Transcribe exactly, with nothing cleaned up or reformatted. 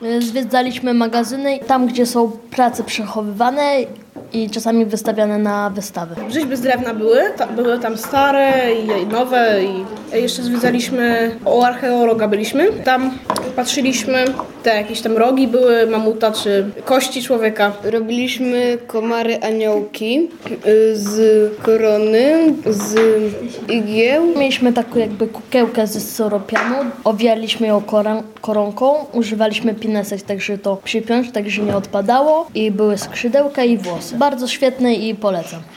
Zwiedzaliśmy magazyny tam, gdzie są prace przechowywane i czasami wystawiane na wystawy. Rzeźby z drewna były, ta, były tam stare i nowe i jeszcze zwiedzaliśmy, u archeologa byliśmy. Tam patrzyliśmy, te jakieś tam rogi były mamuta czy kości człowieka. Robiliśmy komary aniołki z korony, z igieł. Mieliśmy taką jakby kukiełkę ze syropianu, owijaliśmy ją koron- koronką, używaliśmy pinesek, tak żeby to przypiąć, tak żeby nie odpadało i były skrzydełka i włosy. Bardzo świetne i polecam.